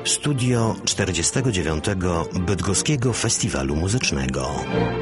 Studio 49. Bydgoskiego Festiwalu Muzycznego.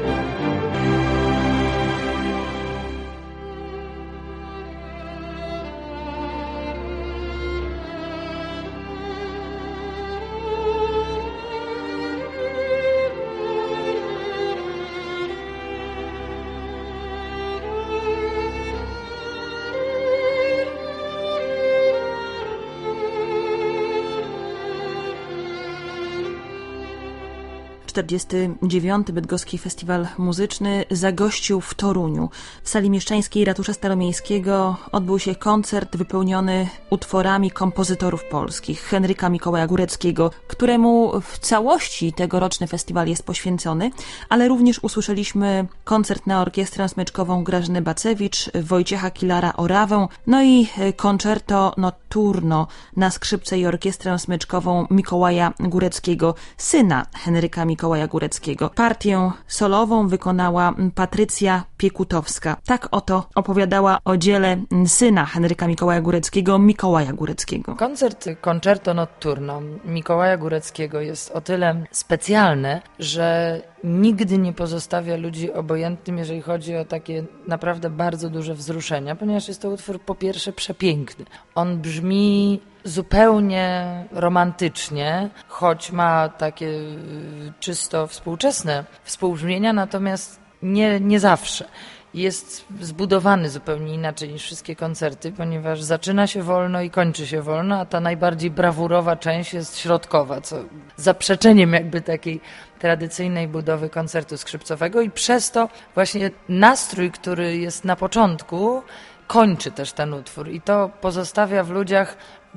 W 49. Bydgoski Festiwal Muzyczny zagościł w Toruniu. W sali mieszczańskiej Ratusza Staromiejskiego odbył się koncert wypełniony utworami kompozytorów polskich. Henryka Mikołaja Góreckiego, któremu w całości tegoroczny festiwal jest poświęcony, ale również usłyszeliśmy koncert na orkiestrę smyczkową Grażyny Bacewicz, Wojciecha Kilara-Orawę, no i concerto notturno na skrzypce i orkiestrę smyczkową Mikołaja Góreckiego, syna Henryka Mikołaja Góreckiego. Partię solową wykonała Patrycja Piekutowska. Tak oto opowiadała o dziele syna Henryka Mikołaja Góreckiego, Mikołaja Góreckiego. Koncert Concerto Notturno Mikołaja Góreckiego jest o tyle specjalny, że nigdy nie pozostawia ludzi obojętnym, jeżeli chodzi o takie naprawdę bardzo duże wzruszenia, ponieważ jest to utwór po pierwsze przepiękny. On brzmi zupełnie romantycznie, choć ma takie czysto współczesne współbrzmienia, natomiast nie zawsze. Jest zbudowany zupełnie inaczej niż wszystkie koncerty, ponieważ zaczyna się wolno i kończy się wolno, a ta najbardziej brawurowa część jest środkowa, co zaprzeczeniem jakby takiej tradycyjnej budowy koncertu skrzypcowego i przez to właśnie nastrój, który jest na początku, kończy też ten utwór i to pozostawia w ludziach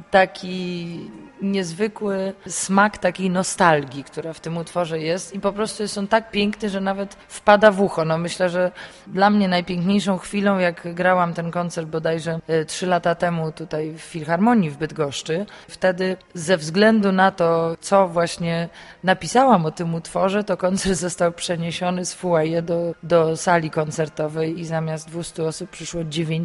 taki niezwykły smak takiej nostalgii, która w tym utworze jest i po prostu jest on tak piękny, że nawet wpada w ucho. No myślę, że dla mnie najpiękniejszą chwilą, jak grałam ten koncert bodajże 3 lata temu tutaj w Filharmonii w Bydgoszczy, wtedy ze względu na to, co właśnie napisałam o tym utworze, to koncert został przeniesiony z foyer do sali koncertowej i zamiast 200 osób przyszło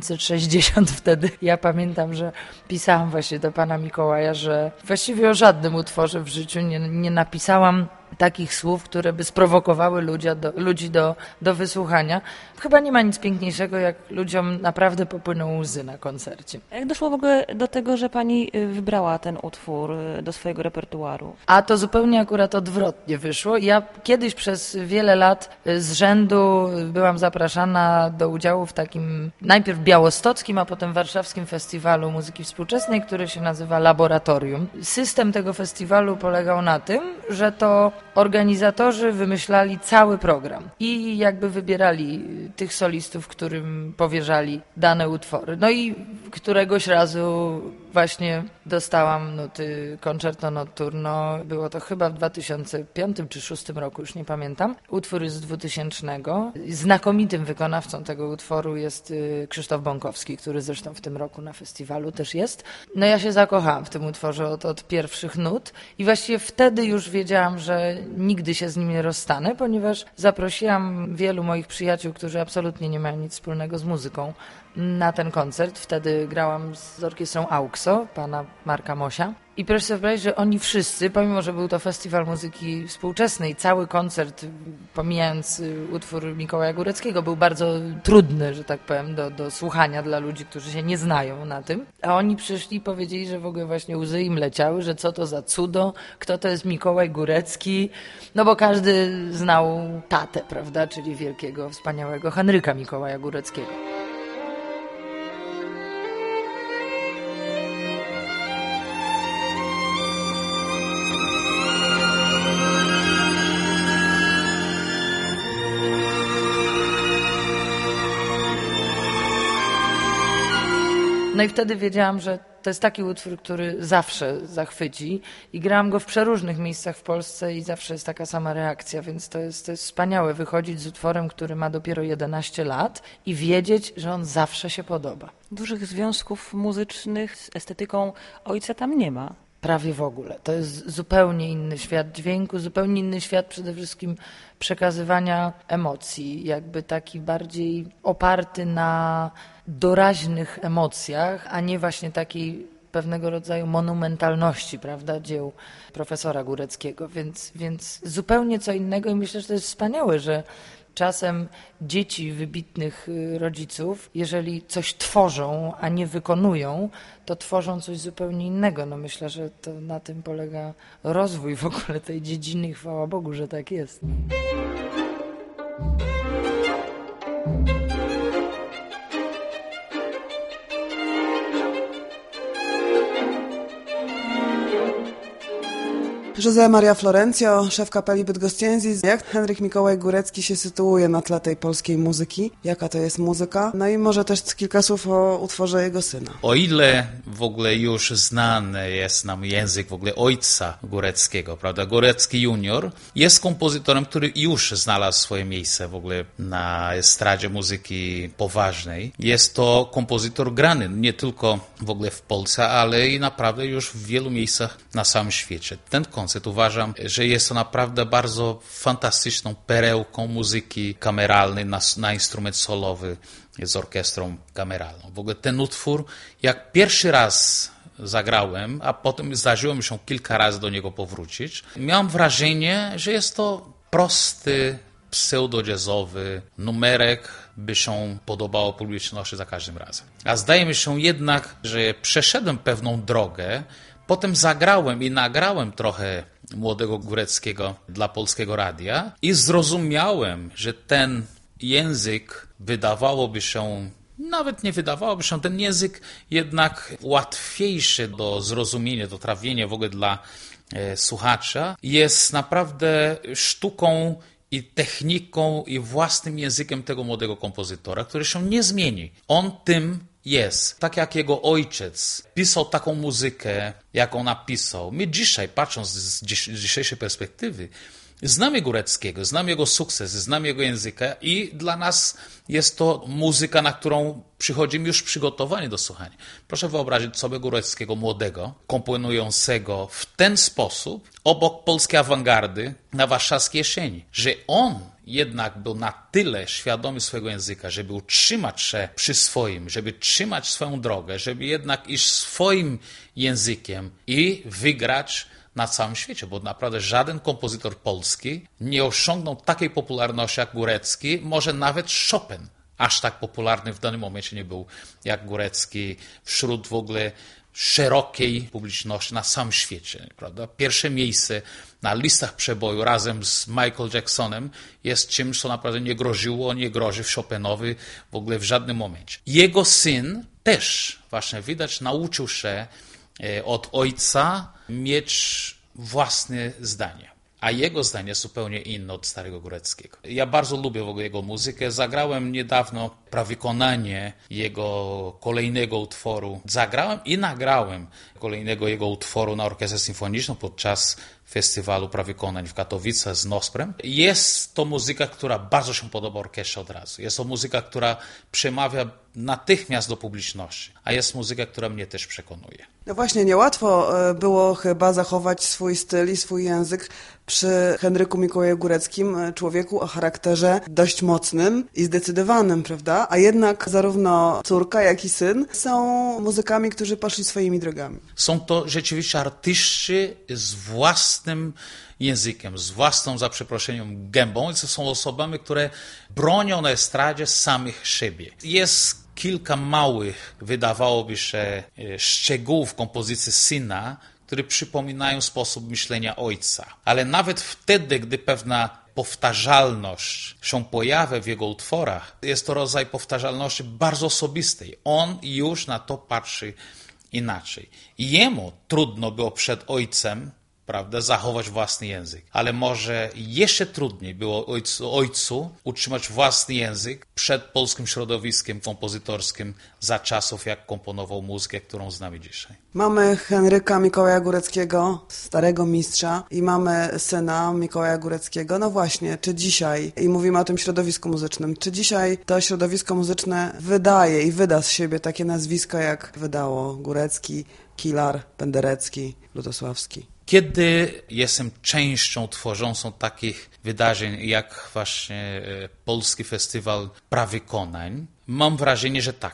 960 wtedy. Ja pamiętam, że pisałam właśnie do pana Mikołaja, że właściwie o żadnym utworze w życiu nie napisałam takich słów, które by sprowokowały ludzi do wysłuchania. Chyba nie ma nic piękniejszego, jak ludziom naprawdę popłyną łzy na koncercie. Jak doszło w ogóle do tego, że pani wybrała ten utwór do swojego repertuaru? A to zupełnie akurat odwrotnie wyszło. Ja kiedyś przez wiele lat z rzędu byłam zapraszana do udziału w takim najpierw białostockim, a potem warszawskim festiwalu muzyki współczesnej, który się nazywa Laboratorium. System tego festiwalu polegał na tym, że to organizatorzy wymyślali cały program i jakby wybierali tych solistów, którym powierzali dane utwory. No i któregoś razu właśnie dostałam nuty Concerto Notturno. Było to chyba w 2005 czy 2006 roku, już nie pamiętam. Utwór jest z 2000. Znakomitym wykonawcą tego utworu jest Krzysztof Bąkowski, który zresztą w tym roku na festiwalu też jest. No ja się zakochałam w tym utworze od pierwszych nut i właściwie wtedy już wiedziałam, że nigdy się z nim nie rozstanę, ponieważ zaprosiłam wielu moich przyjaciół, którzy absolutnie nie mają nic wspólnego z muzyką, na ten koncert. Wtedy grałam z orkiestrą AUXO, pana Marka Mosia. I proszę sobie wyobrazić, że oni wszyscy, pomimo że był to festiwal muzyki współczesnej, cały koncert, pomijając utwór Mikołaja Góreckiego, był bardzo trudny, że tak powiem, do słuchania dla ludzi, którzy się nie znają na tym. A oni przyszli i powiedzieli, że w ogóle właśnie łzy im leciały, że co to za cudo, kto to jest Mikołaj Górecki, no bo każdy znał tatę, prawda, czyli wielkiego, wspaniałego Henryka Mikołaja Góreckiego. No i wtedy wiedziałam, że to jest taki utwór, który zawsze zachwyci i grałam go w przeróżnych miejscach w Polsce i zawsze jest taka sama reakcja, więc to jest wspaniałe wychodzić z utworem, który ma dopiero 11 lat i wiedzieć, że on zawsze się podoba. Dużych związków muzycznych z estetyką ojca tam nie ma. Prawie w ogóle. To jest zupełnie inny świat dźwięku, zupełnie inny świat przede wszystkim przekazywania emocji, jakby taki bardziej oparty na doraźnych emocjach, a nie właśnie takiej pewnego rodzaju monumentalności, prawda, dzieł profesora Góreckiego, więc zupełnie co innego i myślę, że to jest wspaniałe, że czasem dzieci wybitnych rodziców, jeżeli coś tworzą, a nie wykonują, to tworzą coś zupełnie innego. No myślę, że to na tym polega rozwój w ogóle tej dziedziny i chwała Bogu, że tak jest. José Maria Florencio, szef kapeli Bydgoszcz. Jak Henryk Mikołaj Górecki się sytuuje na tle tej polskiej muzyki? Jaka to jest muzyka? No i może też kilka słów o utworze jego syna. O ile w ogóle już znany jest nam język w ogóle ojca Góreckiego, prawda? Górecki junior jest kompozytorem, który już znalazł swoje miejsce w ogóle na estradzie muzyki poważnej. Jest to kompozytor grany nie tylko w ogóle w Polsce, ale i naprawdę już w wielu miejscach na całym świecie. Ten koncert uważam, że jest to naprawdę bardzo fantastyczną perełką muzyki kameralnej na instrument solowy z orkiestrą kameralną. W ogóle ten utwór, jak pierwszy raz zagrałem, a potem zdarzyło mi się kilka razy do niego powrócić, miałem wrażenie, że jest to prosty, pseudo-jazzowy numerek, by się podobało publiczności za każdym razem. A zdaje mi się jednak, że przeszedłem pewną drogę. Potem zagrałem i nagrałem trochę młodego Góreckiego dla Polskiego Radia i zrozumiałem, że ten język ten język jednak łatwiejszy do zrozumienia, do trawienia w ogóle dla słuchacza, jest naprawdę sztuką i techniką i własnym językiem tego młodego kompozytora, który się nie zmieni. On tym jest. Tak jak jego ojciec pisał taką muzykę, jaką napisał. My dzisiaj, patrząc z dzisiejszej perspektywy, znamy Góreckiego, znamy jego sukces, znamy jego języka i dla nas jest to muzyka, na którą przychodzimy już przygotowani do słuchania. Proszę wyobrazić sobie Góreckiego młodego, komponującego w ten sposób obok polskiej awangardy na warszawskiej jesieni, że on jednak był na tyle świadomy swojego języka, żeby utrzymać się przy swoim, żeby trzymać swoją drogę, żeby jednak iść swoim językiem i wygrać na całym świecie, bo naprawdę żaden kompozytor polski nie osiągnął takiej popularności jak Górecki, może nawet Chopin aż tak popularny w danym momencie nie był jak Górecki wśród w ogóle szerokiej publiczności na całym świecie, prawda? Pierwsze miejsce na listach przeboju razem z Michael Jacksonem jest czymś, co naprawdę nie grozi w Chopinowi w ogóle w żadnym momencie. Jego syn też, właśnie widać, nauczył się od ojca mieć własne zdanie. A jego zdanie jest zupełnie inne od starego Góreckiego. Ja bardzo lubię w ogóle jego muzykę. Zagrałem niedawno prawykonanie jego kolejnego utworu. Zagrałem i nagrałem kolejnego jego utworu na orkiestrę symfoniczną podczas festiwalu prawykonań w Katowicach z Nosprem. Jest to muzyka, która bardzo się podoba orkiestrze od razu. Jest to muzyka, która przemawia natychmiast do publiczności, a jest muzyka, która mnie też przekonuje. No właśnie, niełatwo było chyba zachować swój styl i swój język przy Henryku Mikołaju Góreckim, człowieku o charakterze dość mocnym i zdecydowanym, prawda? A jednak zarówno córka, jak i syn są muzykami, którzy poszli swoimi drogami. Są to rzeczywiście artyści z własnym językiem, z własną, za przeproszeniem, gębą. To są osobami, które bronią na estradzie samych siebie. Jest kilka małych, wydawałoby się, szczegółów kompozycji syna, które przypominają sposób myślenia ojca. Ale nawet wtedy, gdy pewna powtarzalność się pojawia w jego utworach, jest to rodzaj powtarzalności bardzo osobistej. On już na to patrzy inaczej. I jemu trudno było przed ojcem, prawda, zachować własny język. Ale może jeszcze trudniej było ojcu utrzymać własny język przed polskim środowiskiem kompozytorskim za czasów, jak komponował muzykę, którą znamy dzisiaj. Mamy Henryka Mikołaja Góreckiego, starego mistrza, i mamy syna Mikołaja Góreckiego. No właśnie, czy dzisiaj, i mówimy o tym środowisku muzycznym, czy dzisiaj to środowisko muzyczne wydaje i wyda z siebie takie nazwiska, jak wydało Górecki, Kilar, Penderecki, Lutosławski? Kiedy jestem częścią tworzącą takich wydarzeń, jak właśnie Polski Festiwal Prawykonań, mam wrażenie, że tak.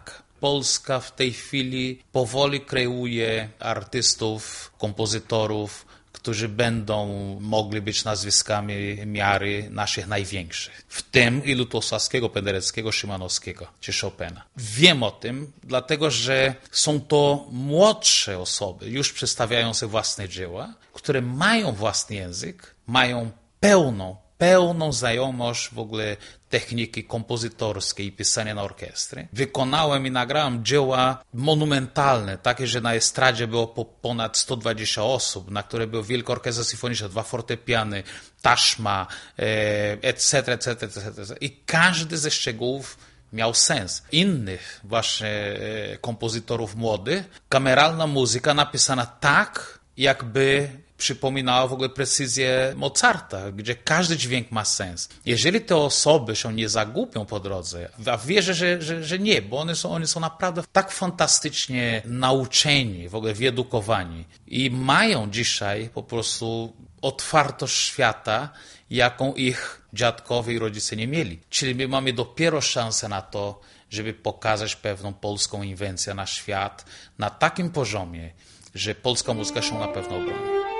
Polska w tej chwili powoli kreuje artystów, kompozytorów, którzy będą mogli być nazwiskami miary naszych największych. W tym i Lutosławskiego, Pendereckiego, Szymanowskiego czy Chopina. Wiem o tym, dlatego że są to młodsze osoby, już przedstawiające własne dzieła, które mają własny język, mają pełną znajomość w ogóle techniki kompozytorskiej i pisania na orkiestry. Wykonałem i nagrałem dzieła monumentalne, takie, że na estradzie było ponad 120 osób, na które były Wielka Orkiestra Symfoniczna, 2 fortepiany, taśma, etc. I każdy ze szczegółów miał sens. Innych właśnie kompozytorów młodych, kameralna muzyka napisana tak, jakby przypominała w ogóle precyzję Mozarta, gdzie każdy dźwięk ma sens. Jeżeli te osoby się nie zagubią po drodze, a wierzę, że nie, bo one są naprawdę tak fantastycznie nauczeni, w ogóle wyedukowani i mają dzisiaj po prostu otwartość świata, jaką ich dziadkowie i rodzice nie mieli. Czyli my mamy dopiero szansę na to, żeby pokazać pewną polską inwencję na świat na takim poziomie, że polska muzyka się na pewno obroni.